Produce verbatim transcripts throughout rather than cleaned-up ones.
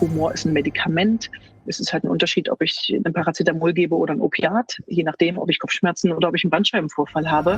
Humor ist ein Medikament. Es ist halt ein Unterschied, ob ich ein Paracetamol gebe oder ein Opiat, je nachdem, ob ich Kopfschmerzen oder ob ich einen Bandscheibenvorfall habe.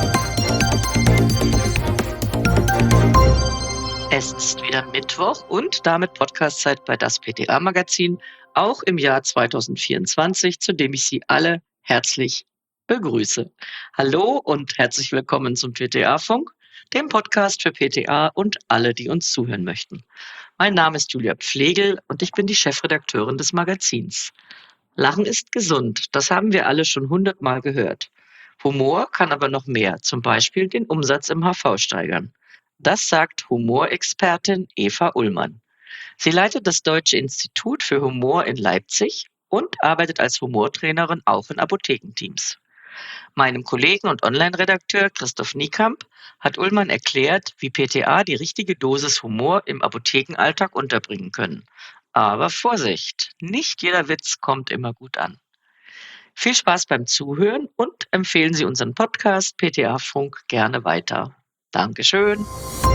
Es ist wieder Mittwoch und damit Podcastzeit bei das P T A-Magazin, auch im Jahr zwanzig vierundzwanzig, zu dem ich Sie alle herzlich begrüße. Hallo und herzlich willkommen zum P T A-Funk, dem Podcast für P T A und alle, die uns zuhören möchten. Mein Name ist Julia Pflegel und ich bin die Chefredakteurin des Magazins. Lachen ist gesund, das haben wir alle schon hundertmal gehört. Humor kann aber noch mehr, zum Beispiel den Umsatz im H V steigern. Das sagt Humorexpertin Eva Ullmann. Sie leitet das Deutsche Institut für Humor in Leipzig und arbeitet als Humortrainerin auch in Apothekenteams. Meinem Kollegen und Online-Redakteur Christoph Niekamp hat Ullmann erklärt, wie P T A die richtige Dosis Humor im Apothekenalltag unterbringen können. Aber Vorsicht, nicht jeder Witz kommt immer gut an. Viel Spaß beim Zuhören und empfehlen Sie unseren Podcast P T A-Funk gerne weiter. Dankeschön.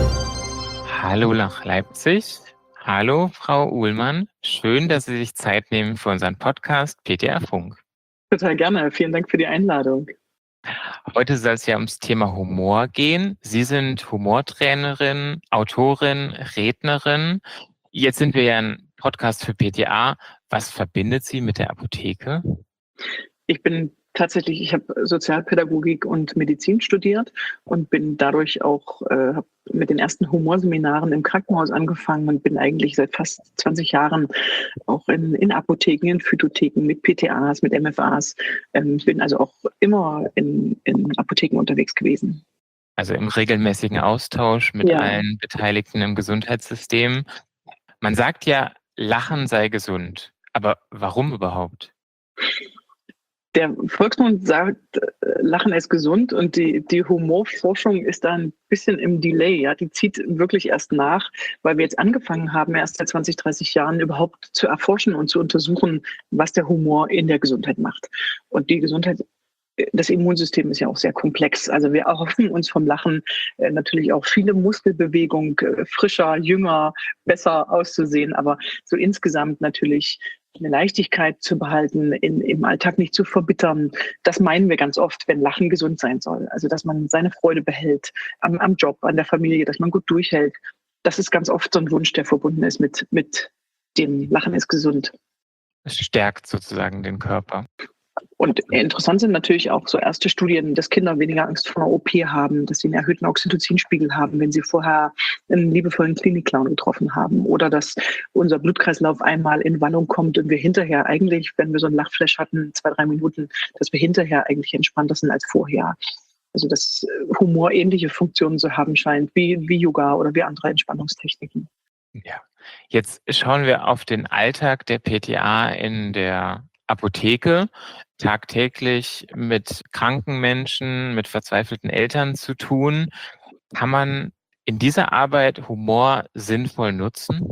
Hallo nach Leipzig. Hallo Frau Ullmann. Schön, dass Sie sich Zeit nehmen für unseren Podcast P T A-Funk. Total gerne. Vielen Dank für die Einladung. Heute soll es ja ums Thema Humor gehen. Sie sind Humortrainerin, Autorin, Rednerin. Jetzt sind wir ja ein Podcast für P T A. Was verbindet Sie mit der Apotheke? Ich bin tatsächlich, ich habe Sozialpädagogik und Medizin studiert und bin dadurch auch äh, hab mit den ersten Humorseminaren im Krankenhaus angefangen und bin eigentlich seit fast zwanzig Jahren auch in, in Apotheken, in Phytotheken mit P T As, mit M F As. Ähm, ich bin also auch immer in, in Apotheken unterwegs gewesen. Also im regelmäßigen Austausch mit Ja. allen Beteiligten im Gesundheitssystem. Man sagt ja, Lachen sei gesund. Aber warum überhaupt? Der Volksmund sagt, Lachen ist gesund und die, die Humorforschung ist da ein bisschen im Delay. Ja, die zieht wirklich erst nach, weil wir jetzt angefangen haben, erst seit zwanzig, dreißig Jahren überhaupt zu erforschen und zu untersuchen, was der Humor in der Gesundheit macht. Und die Gesundheit, das Immunsystem ist ja auch sehr komplex. Also wir erhoffen uns vom Lachen äh, natürlich auch viele Muskelbewegung, äh, frischer, jünger, besser auszusehen, aber so insgesamt natürlich eine Leichtigkeit zu behalten, in, im Alltag nicht zu verbittern. Das meinen wir ganz oft, wenn Lachen gesund sein soll. Also dass man seine Freude behält am, am Job, an der Familie, dass man gut durchhält. Das ist ganz oft so ein Wunsch, der verbunden ist mit, mit dem Lachen ist gesund. Es stärkt sozusagen den Körper. Und interessant sind natürlich auch so erste Studien, dass Kinder weniger Angst vor einer O P haben, dass sie einen erhöhten Oxytocinspiegel haben, wenn sie vorher einen liebevollen Klinikclown getroffen haben. Oder dass unser Blutkreislauf einmal in Wallung kommt und wir hinterher eigentlich, wenn wir so einen Lachflash hatten, zwei, drei Minuten, dass wir hinterher eigentlich entspannter sind als vorher. Also dass Humor ähnliche Funktionen zu haben scheint, wie, wie Yoga oder wie andere Entspannungstechniken. Ja, jetzt schauen wir auf den Alltag der P T A in der Apotheke, tagtäglich mit kranken Menschen, mit verzweifelten Eltern zu tun. Kann man in dieser Arbeit Humor sinnvoll nutzen?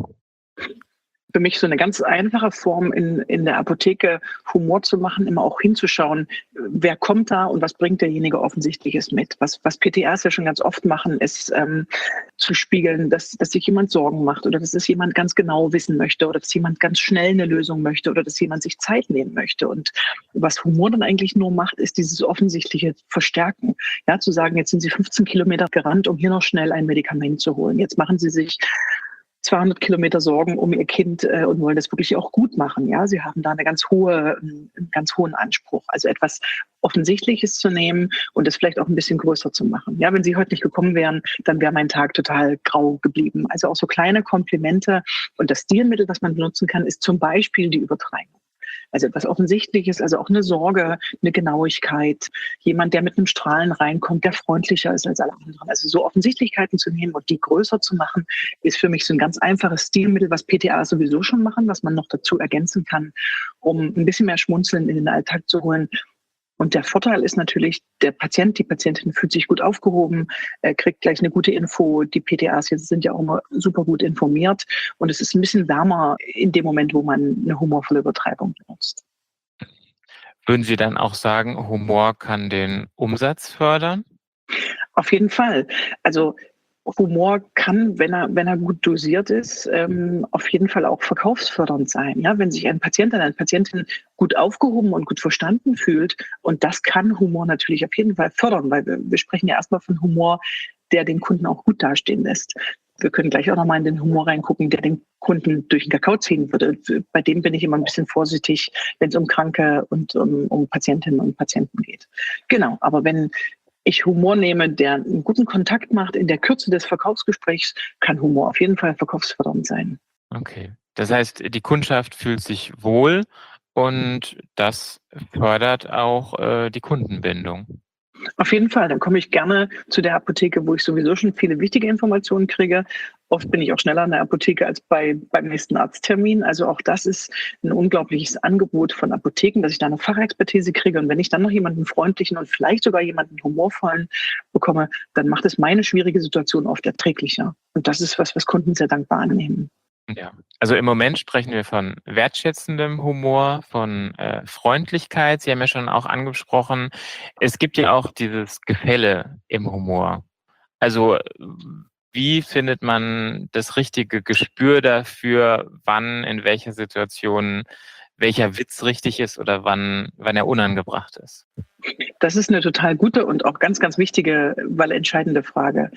Für mich so eine ganz einfache Form in, in der Apotheke Humor zu machen, immer auch hinzuschauen, wer kommt da und was bringt derjenige Offensichtliches mit. Was, was P T As ja schon ganz oft machen, ist ähm, zu spiegeln, dass, dass sich jemand Sorgen macht oder dass es jemand ganz genau wissen möchte oder dass jemand ganz schnell eine Lösung möchte oder dass jemand sich Zeit nehmen möchte. Und was Humor dann eigentlich nur macht, ist dieses offensichtliche Verstärken. Ja, zu sagen, jetzt sind Sie fünfzehn Kilometer gerannt, um hier noch schnell ein Medikament zu holen. Jetzt machen Sie sich zweihundert Kilometer Sorgen um ihr Kind äh, und wollen das wirklich auch gut machen. Ja, sie haben da eine ganz hohe, einen ganz hohen Anspruch. Also etwas Offensichtliches zu nehmen und das vielleicht auch ein bisschen größer zu machen. Ja, wenn Sie heute nicht gekommen wären, dann wäre mein Tag total grau geblieben. Also auch so kleine Komplimente und das Stilmittel, was man benutzen kann, ist zum Beispiel die Übertreibung. Also etwas Offensichtliches, also auch eine Sorge, eine Genauigkeit, jemand, der mit einem Strahlen reinkommt, der freundlicher ist als alle anderen. Also so Offensichtlichkeiten zu nehmen und die größer zu machen, ist für mich so ein ganz einfaches Stilmittel, was P T A sowieso schon machen, was man noch dazu ergänzen kann, um ein bisschen mehr Schmunzeln in den Alltag zu holen. Und der Vorteil ist natürlich, der Patient, die Patientin fühlt sich gut aufgehoben, äh, kriegt gleich eine gute Info. Die P T As jetzt sind ja auch immer super gut informiert. Und es ist ein bisschen wärmer in dem Moment, wo man eine humorvolle Übertreibung benutzt. Würden Sie dann auch sagen, Humor kann den Umsatz fördern? Auf jeden Fall. Also Humor kann, wenn er, wenn er gut dosiert ist, ähm, auf jeden Fall auch verkaufsfördernd sein. Ja, wenn sich ein Patient, eine Patientin gut aufgehoben und gut verstanden fühlt, und das kann Humor natürlich auf jeden Fall fördern, weil wir, wir sprechen ja erstmal von Humor, der den Kunden auch gut dastehen lässt. Wir können gleich auch nochmal in den Humor reingucken, der den Kunden durch den Kakao ziehen würde. Bei dem bin ich immer ein bisschen vorsichtig, wenn es um Kranke und um, um Patientinnen und Patienten geht. Genau, aber wenn ich Humor nehme, der einen guten Kontakt macht in der Kürze des Verkaufsgesprächs, kann Humor auf jeden Fall verkaufsfördernd sein. Okay. Das heißt, die Kundschaft fühlt sich wohl und das fördert auch äh, die Kundenbindung. Auf jeden Fall, dann komme ich gerne zu der Apotheke, wo ich sowieso schon viele wichtige Informationen kriege. Oft bin ich auch schneller in der Apotheke als bei, beim nächsten Arzttermin. Also auch das ist ein unglaubliches Angebot von Apotheken, dass ich da eine Fachexpertise kriege. Und wenn ich dann noch jemanden freundlichen und vielleicht sogar jemanden humorvollen bekomme, dann macht es meine schwierige Situation oft erträglicher. Und das ist was, was Kunden sehr dankbar annehmen. Ja, also im Moment sprechen wir von wertschätzendem Humor, von äh, Freundlichkeit. Sie haben ja schon auch angesprochen, es gibt ja auch dieses Gefälle im Humor. Also wie findet man das richtige Gespür dafür, wann, in welcher Situation, welcher Witz richtig ist oder wann, wann er unangebracht ist? Das ist eine total gute und auch ganz, ganz wichtige, weil entscheidende Frage.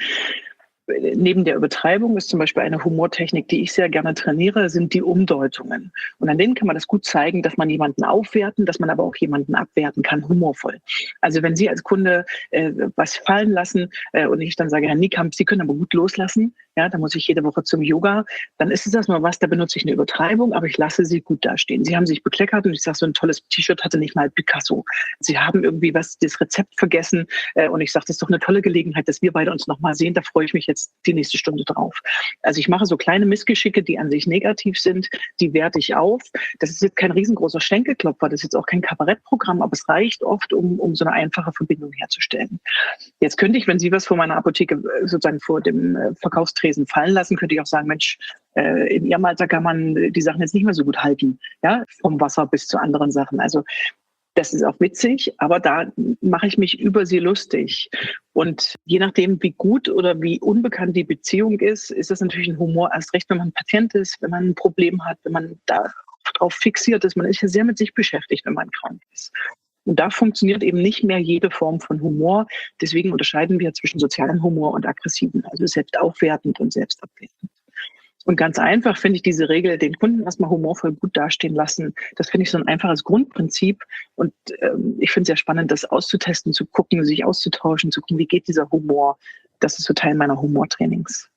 Neben der Übertreibung ist zum Beispiel eine Humortechnik, die ich sehr gerne trainiere, sind die Umdeutungen. Und an denen kann man das gut zeigen, dass man jemanden aufwerten, dass man aber auch jemanden abwerten kann, humorvoll. Also wenn Sie als Kunde äh, was fallen lassen äh, und ich dann sage, Herr Niekamp, Sie können aber gut loslassen, ja, da muss ich jede Woche zum Yoga, dann ist es erstmal was, da benutze ich eine Übertreibung, aber ich lasse Sie gut dastehen. Sie haben sich bekleckert und ich sage, so ein tolles T-Shirt hatte nicht mal Picasso. Sie haben irgendwie was, das Rezept vergessen äh, und ich sage, das ist doch eine tolle Gelegenheit, dass wir beide uns nochmal sehen, da freue ich mich jetzt die nächste Stunde drauf. Also ich mache so kleine Missgeschicke, die an sich negativ sind, die werte ich auf. Das ist jetzt kein riesengroßer Schenkelklopfer, das ist jetzt auch kein Kabarettprogramm, aber es reicht oft, um, um so eine einfache Verbindung herzustellen. Jetzt könnte ich, wenn Sie was vor meiner Apotheke sozusagen vor dem Verkaufstresen fallen lassen, könnte ich auch sagen, Mensch, äh, in Ihrem Alter kann man die Sachen jetzt nicht mehr so gut halten, ja, vom Wasser bis zu anderen Sachen. Also das ist auch witzig, aber da mache ich mich über sie lustig. Und je nachdem, wie gut oder wie unbekannt die Beziehung ist, ist das natürlich ein Humor, erst recht, wenn man ein Patient ist, wenn man ein Problem hat, wenn man da drauf fixiert ist. Man ist ja sehr mit sich beschäftigt, wenn man krank ist. Und da funktioniert eben nicht mehr jede Form von Humor. Deswegen unterscheiden wir zwischen sozialem Humor und aggressiven, also selbstaufwertend und selbstabwertend. Und ganz einfach finde ich diese Regel, den Kunden erstmal humorvoll gut dastehen lassen. Das finde ich so ein einfaches Grundprinzip. Und ähm, ich finde es sehr spannend, das auszutesten, zu gucken, sich auszutauschen, zu gucken, wie geht dieser Humor. Das ist so Teil meiner Humortrainings.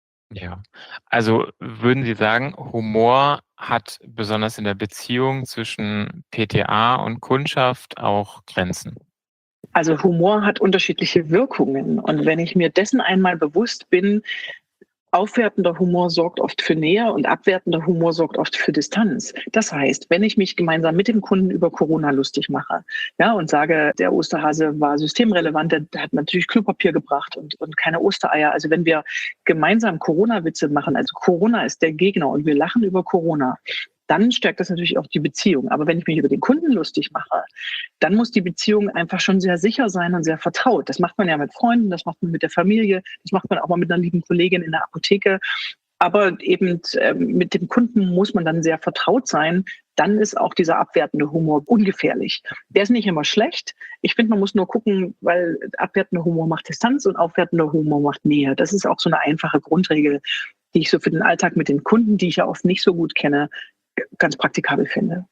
Ja, also würden Sie sagen, Humor hat besonders in der Beziehung zwischen P T A und Kundschaft auch Grenzen? Also Humor hat unterschiedliche Wirkungen. Und wenn ich mir dessen einmal bewusst bin, aufwertender Humor sorgt oft für Nähe und abwertender Humor sorgt oft für Distanz. Das heißt, wenn ich mich gemeinsam mit dem Kunden über Corona lustig mache, ja, und sage, der Osterhase war systemrelevant, der hat natürlich Klopapier gebracht und, und keine Ostereier. Also wenn wir gemeinsam Corona-Witze machen, also Corona ist der Gegner und wir lachen über Corona, dann stärkt das natürlich auch die Beziehung. Aber wenn ich mich über den Kunden lustig mache, dann muss die Beziehung einfach schon sehr sicher sein und sehr vertraut. Das macht man ja mit Freunden, das macht man mit der Familie, das macht man auch mal mit einer lieben Kollegin in der Apotheke. Aber eben äh, mit dem Kunden muss man dann sehr vertraut sein. Dann ist auch dieser abwertende Humor ungefährlich. Der ist nicht immer schlecht. Ich finde, man muss nur gucken, weil abwertender Humor macht Distanz und aufwertender Humor macht Nähe. Das ist auch so eine einfache Grundregel, die ich so für den Alltag mit den Kunden, die ich ja oft nicht so gut kenne, ganz praktikabel finde.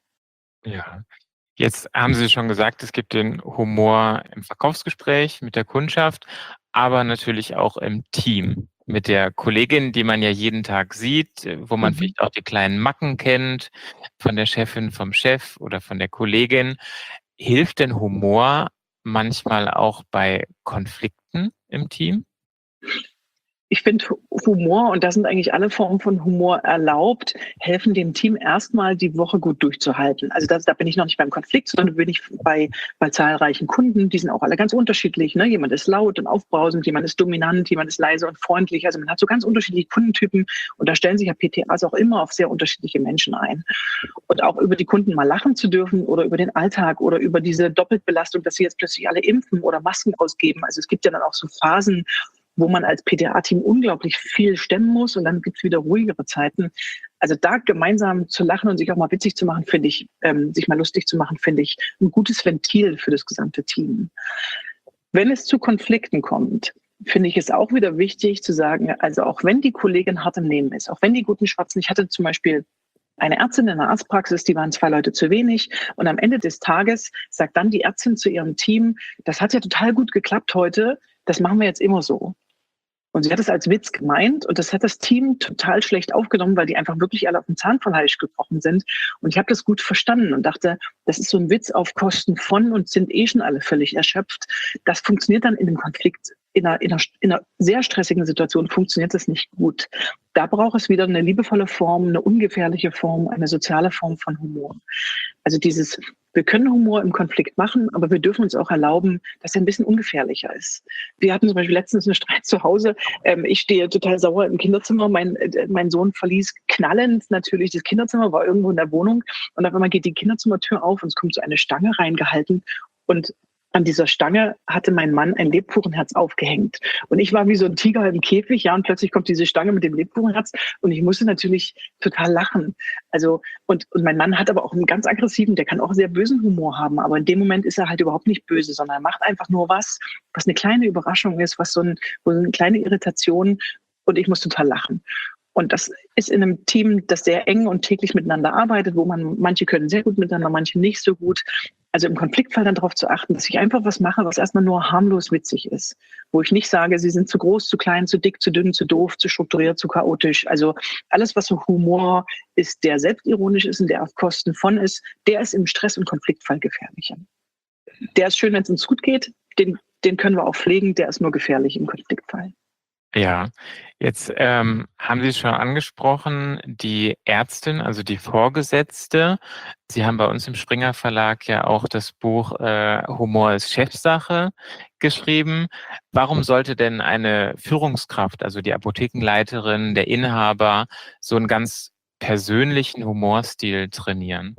Ja, jetzt haben Sie schon gesagt, es gibt den Humor im Verkaufsgespräch mit der Kundschaft, aber natürlich auch im Team mit der Kollegin, die man ja jeden Tag sieht, wo man mhm. vielleicht auch die kleinen Macken kennt, von der Chefin, vom Chef oder von der Kollegin. Hilft denn Humor manchmal auch bei Konflikten im Team? Ich finde Humor, und da sind eigentlich alle Formen von Humor erlaubt, helfen dem Team erstmal die Woche gut durchzuhalten. Also das, da bin ich noch nicht beim Konflikt, sondern bin ich bei, bei zahlreichen Kunden. Die sind auch alle ganz unterschiedlich. Ne? Jemand ist laut und aufbrausend, jemand ist dominant, jemand ist leise und freundlich. Also man hat so ganz unterschiedliche Kundentypen und da stellen sich ja P T As auch immer auf sehr unterschiedliche Menschen ein. Und auch über die Kunden mal lachen zu dürfen oder über den Alltag oder über diese Doppelbelastung, dass sie jetzt plötzlich alle impfen oder Masken ausgeben. Also es gibt ja dann auch so Phasen, wo man als P T A-Team unglaublich viel stemmen muss und dann gibt's wieder ruhigere Zeiten. Also da gemeinsam zu lachen und sich auch mal witzig zu machen, finde ich, ähm, sich mal lustig zu machen, finde ich ein gutes Ventil für das gesamte Team. Wenn es zu Konflikten kommt, finde ich es auch wieder wichtig zu sagen, also auch wenn die Kollegin hart im Nehmen ist, auch wenn die guten Schwatzen, ich hatte zum Beispiel eine Ärztin in der Arztpraxis, die waren zwei Leute zu wenig. Und am Ende des Tages sagt dann die Ärztin zu ihrem Team, das hat ja total gut geklappt heute, das machen wir jetzt immer so. Und sie hat es als Witz gemeint und das hat das Team total schlecht aufgenommen, weil die einfach wirklich alle auf den Zahn von Hals gebrochen sind. Und ich habe das gut verstanden und dachte, das ist so ein Witz auf Kosten von und sind eh schon alle völlig erschöpft. Das funktioniert dann in einem Konflikt, in einer, in einer, in einer sehr stressigen Situation funktioniert das nicht gut. Da braucht es wieder eine liebevolle Form, eine ungefährliche Form, eine soziale Form von Humor. Also dieses, wir können Humor im Konflikt machen, aber wir dürfen uns auch erlauben, dass er ein bisschen ungefährlicher ist. Wir hatten zum Beispiel letztens einen Streit zu Hause. Ähm, ich stehe total sauer im Kinderzimmer. Mein, äh, mein Sohn verließ knallend natürlich das Kinderzimmer, war irgendwo in der Wohnung. Und auf einmal geht die Kinderzimmertür auf und es kommt so eine Stange reingehalten. Und an dieser Stange hatte mein Mann ein Lebkuchenherz aufgehängt. Und ich war wie so ein Tiger im Käfig, ja, und plötzlich kommt diese Stange mit dem Lebkuchenherz und ich musste natürlich total lachen. Also, und, und mein Mann hat aber auch einen ganz aggressiven, der kann auch sehr bösen Humor haben, aber in dem Moment ist er halt überhaupt nicht böse, sondern er macht einfach nur was, was eine kleine Überraschung ist, was so, ein, so eine kleine Irritation und ich muss total lachen. Und das ist in einem Team, das sehr eng und täglich miteinander arbeitet, wo man, manche können sehr gut miteinander, manche nicht so gut. Also im Konfliktfall dann darauf zu achten, dass ich einfach was mache, was erstmal nur harmlos witzig ist. Wo ich nicht sage, sie sind zu groß, zu klein, zu dick, zu dünn, zu doof, zu strukturiert, zu chaotisch. Also alles, was so Humor ist, der selbstironisch ist und der auf Kosten von ist, der ist im Stress- und Konfliktfall gefährlicher. Der ist schön, wenn es uns gut geht, den, den können wir auch pflegen, der ist nur gefährlich im Konfliktfall. Ja, jetzt ähm, haben Sie schon angesprochen, die Ärztin, also die Vorgesetzte. Sie haben bei uns im Springer Verlag ja auch das Buch äh, Humor ist Chefsache geschrieben. Warum sollte denn eine Führungskraft, also die Apothekenleiterin, der Inhaber, so einen ganz persönlichen Humorstil trainieren?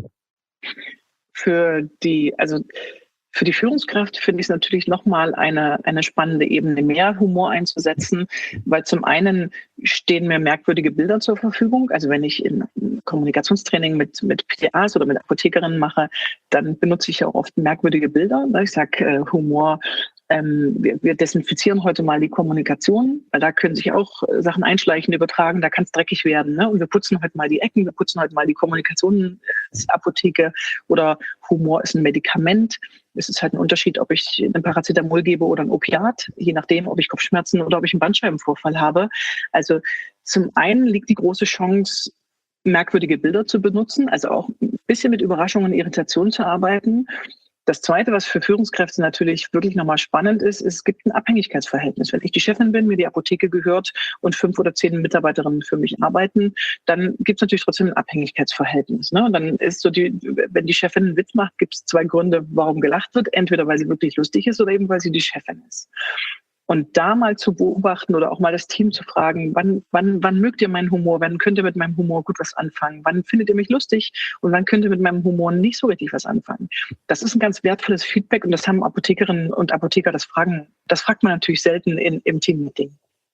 Für die, also Für die Führungskraft finde ich es natürlich nochmal eine, eine spannende Ebene, mehr Humor einzusetzen, weil zum einen stehen mir merkwürdige Bilder zur Verfügung. Also wenn ich in Kommunikationstraining mit, mit P T As oder mit Apothekerinnen mache, dann benutze ich ja auch oft merkwürdige Bilder. Ich sage äh, Humor, ähm, wir, wir desinfizieren heute mal die Kommunikation, weil da können sich auch Sachen einschleichen, übertragen, da kann es dreckig werden. Ne? Und wir putzen heute mal die Ecken, wir putzen heute mal die Kommunikationsapotheke oder Humor ist ein Medikament. Es ist halt ein Unterschied, ob ich ein Paracetamol gebe oder ein Opiat, je nachdem, ob ich Kopfschmerzen oder ob ich einen Bandscheibenvorfall habe. Also zum einen liegt die große Chance, merkwürdige Bilder zu benutzen, also auch ein bisschen mit Überraschungen und Irritationen zu arbeiten. Das Zweite, was für Führungskräfte natürlich wirklich nochmal spannend ist, ist, es gibt ein Abhängigkeitsverhältnis. Wenn ich die Chefin bin, mir die Apotheke gehört und fünf oder zehn Mitarbeiterinnen für mich arbeiten, dann gibt es natürlich trotzdem ein Abhängigkeitsverhältnis. Ne? Und dann ist so die, wenn die Chefin einen Witz macht, gibt es zwei Gründe, warum gelacht wird. Entweder weil sie wirklich lustig ist oder eben weil sie die Chefin ist. Und da mal zu beobachten oder auch mal das Team zu fragen, wann, wann, wann mögt ihr meinen Humor? Wann könnt ihr mit meinem Humor gut was anfangen? Wann findet ihr mich lustig? Und wann könnt ihr mit meinem Humor nicht so richtig was anfangen? Das ist ein ganz wertvolles Feedback und das haben Apothekerinnen und Apotheker, das fragen, das fragt man natürlich selten in, im Teammeeting.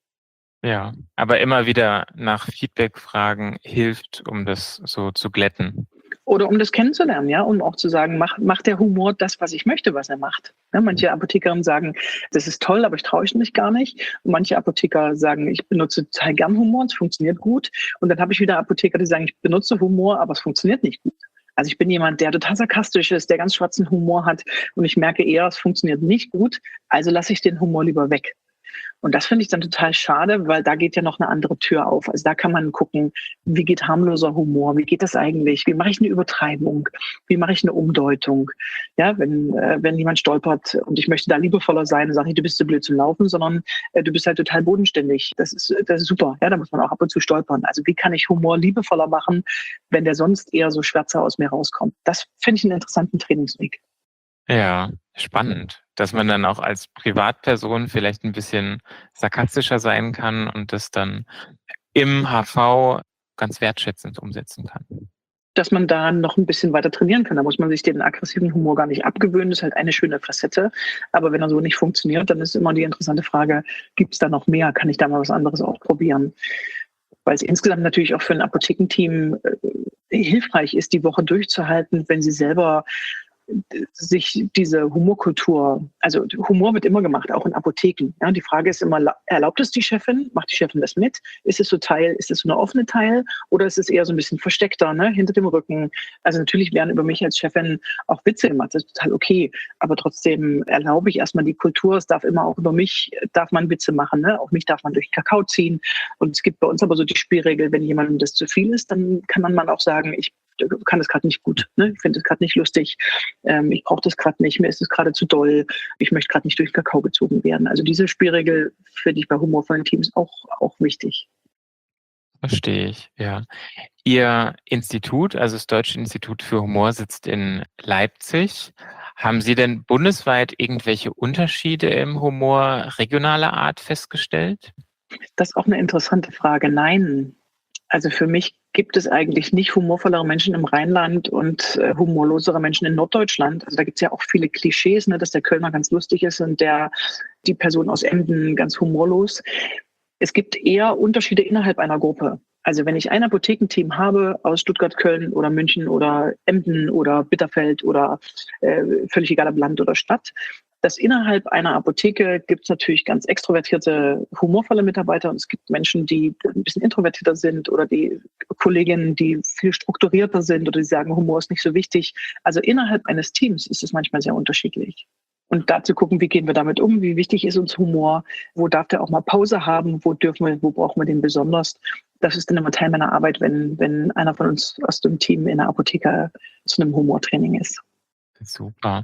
Ja, aber immer wieder nach Feedback fragen hilft, um das so zu glätten. Oder um das kennenzulernen, ja, um auch zu sagen, macht macht der Humor das, was ich möchte, was er macht. Ja, manche Apothekerinnen sagen, das ist toll, aber ich traue mich gar nicht. Und manche Apotheker sagen, ich benutze total gern Humor, es funktioniert gut. Und dann habe ich wieder Apotheker, die sagen, ich benutze Humor, aber es funktioniert nicht gut. Also ich bin jemand, der total sarkastisch ist, der ganz schwarzen Humor hat und ich merke eher, es funktioniert nicht gut, also lasse ich den Humor lieber weg. Und das finde ich dann total schade, weil da geht ja noch eine andere Tür auf. Also da kann man gucken, wie geht harmloser Humor, wie geht das eigentlich, wie mache ich eine Übertreibung, wie mache ich eine Umdeutung. Ja, wenn äh, wenn jemand stolpert und ich möchte da liebevoller sein, sage ich, du bist so blöd zum Laufen, sondern äh, du bist halt total bodenständig. Das ist das ist super. Ja, da muss man auch ab und zu stolpern. Also wie kann ich Humor liebevoller machen, wenn der sonst eher so schwärzer aus mir rauskommt? Das finde ich einen interessanten Trainingsweg. Ja, spannend, dass man dann auch als Privatperson vielleicht ein bisschen sarkastischer sein kann und das dann im H V ganz wertschätzend umsetzen kann. dass man da noch ein bisschen weiter trainieren kann. Da muss man sich den aggressiven Humor gar nicht abgewöhnen. Das ist halt eine schöne Facette. Aber wenn er so nicht funktioniert, dann ist immer die interessante Frage, gibt es da noch mehr? Kann ich da mal was anderes ausprobieren? Weil es insgesamt natürlich auch für ein Apothekenteam äh, hilfreich ist, die Woche durchzuhalten, wenn sie selber sich diese Humorkultur, also Humor wird immer gemacht, auch in Apotheken. Ja, die Frage ist immer, erlaubt es die Chefin? Macht die Chefin das mit? Ist es so Teil, ist es so eine offene Teil oder ist es eher so ein bisschen versteckter, ne, hinter dem Rücken? Also natürlich werden über mich als Chefin auch Witze gemacht, das ist total okay, aber trotzdem erlaube ich erstmal die Kultur, es darf immer auch über mich, darf man Witze machen, ne? Auch mich darf man durch den Kakao ziehen und es gibt bei uns aber so die Spielregel, wenn jemandem das zu viel ist, dann kann man mal auch sagen, ich kann das gerade nicht gut, ne? Ich finde das gerade nicht lustig, ähm, ich brauche das gerade nicht, mir ist es gerade zu doll, ich möchte gerade nicht durch den Kakao gezogen werden. Also diese Spielregel finde ich bei humorvollen Teams auch, auch wichtig. Verstehe ich, ja. Ihr Institut, also das Deutsche Institut für Humor, sitzt in Leipzig. Haben Sie denn bundesweit irgendwelche Unterschiede im Humor regionaler Art festgestellt? Das ist auch eine interessante Frage. Nein. Also für mich gibt es eigentlich nicht humorvollere Menschen im Rheinland und äh, humorlosere Menschen in Norddeutschland. Also da gibt es ja auch viele Klischees, ne, dass der Kölner ganz lustig ist und der die Person aus Emden ganz humorlos. Es gibt eher Unterschiede innerhalb einer Gruppe. Also wenn ich ein Apothekenteam habe aus Stuttgart, Köln oder München oder Emden oder Bitterfeld oder äh, völlig egal ob Land oder Stadt, dass innerhalb einer Apotheke gibt es natürlich ganz extrovertierte, humorvolle Mitarbeiter und es gibt Menschen, die ein bisschen introvertierter sind oder die Kolleginnen, die viel strukturierter sind oder die sagen, Humor ist nicht so wichtig. Also innerhalb eines Teams ist es manchmal sehr unterschiedlich. Und da zu gucken, wie gehen wir damit um, wie wichtig ist uns Humor, wo darf der auch mal Pause haben, wo dürfen wir, wo brauchen wir den besonders. Das ist dann immer Teil meiner Arbeit, wenn, wenn einer von uns aus dem Team in der Apotheke zu einem Humortraining ist. Super.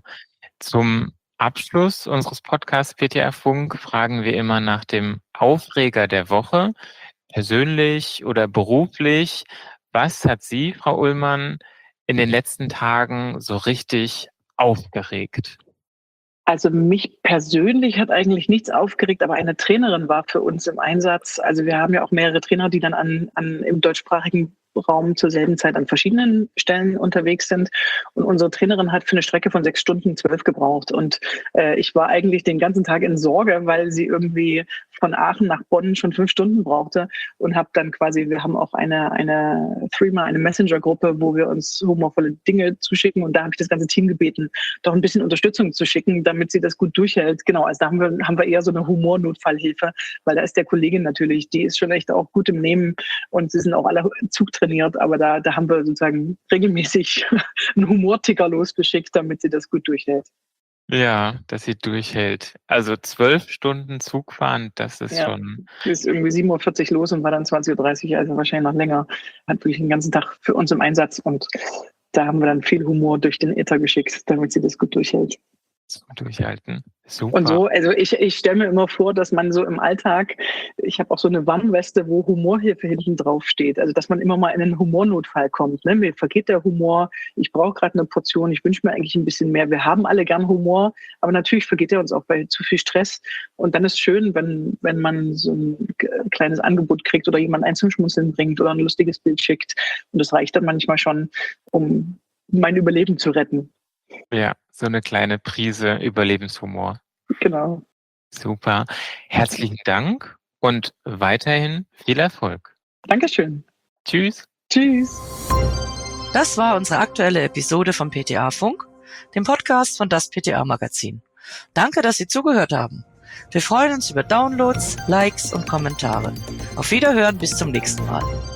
Zum Abschluss unseres Podcasts P T A Funk fragen wir immer nach dem Aufreger der Woche, persönlich oder beruflich. Was hat Sie, Frau Ullmann, in den letzten Tagen so richtig aufgeregt? Also mich persönlich hat eigentlich nichts aufgeregt, aber eine Trainerin war für uns im Einsatz. Also wir haben ja auch mehrere Trainer, die dann an, an im deutschsprachigen Raum zur selben Zeit an verschiedenen Stellen unterwegs sind. Und unsere Trainerin hat für eine Strecke von sechs Stunden zwölf gebraucht. Und äh, ich war eigentlich den ganzen Tag in Sorge, weil sie irgendwie von Aachen nach Bonn schon fünf Stunden brauchte und habe dann quasi, wir haben auch eine, eine Threema, eine Messenger-Gruppe, wo wir uns humorvolle Dinge zuschicken und da habe ich das ganze Team gebeten, doch ein bisschen Unterstützung zu schicken, damit sie das gut durchhält. Genau, also da haben wir, haben wir eher so eine Humornotfallhilfe, weil da ist der Kollegin natürlich, die ist schon echt auch gut im Nehmen und sie sind auch alle zugtrainiert, aber da, da haben wir sozusagen regelmäßig einen Humorticker losgeschickt, damit sie das gut durchhält. Ja, dass sie durchhält. Also zwölf Stunden Zug fahren, das ist ja, schon... Sie ist irgendwie sieben Uhr vierzig los und war dann zwanzig Uhr dreißig, also wahrscheinlich noch länger. Hat wirklich den ganzen Tag für uns im Einsatz und da haben wir dann viel Humor durch den Äther geschickt, damit sie das gut durchhält. Durchhalten. Super. Und so, also ich, ich stelle mir immer vor, dass man so im Alltag, ich habe auch so eine Warnweste, wo Humorhilfe hinten drauf steht. Also dass man immer mal in einen Humornotfall kommt. Ne? Mir vergeht der Humor, ich brauche gerade eine Portion, ich wünsche mir eigentlich ein bisschen mehr. Wir haben alle gern Humor, aber natürlich vergeht er uns auch bei zu viel Stress. Und dann ist es schön, wenn, wenn man so ein kleines Angebot kriegt oder jemand ein zum Schmunzeln bringt oder ein lustiges Bild schickt. Und das reicht dann manchmal schon, um mein Überleben zu retten. Ja, so eine kleine Prise Überlebenshumor. Genau. Super. Herzlichen Dank und weiterhin viel Erfolg. Dankeschön. Tschüss. Tschüss. Das war unsere aktuelle Episode vom P T A Funk, dem Podcast von das P T A Magazin. Danke, dass Sie zugehört haben. Wir freuen uns über Downloads, Likes und Kommentare. Auf Wiederhören, bis zum nächsten Mal.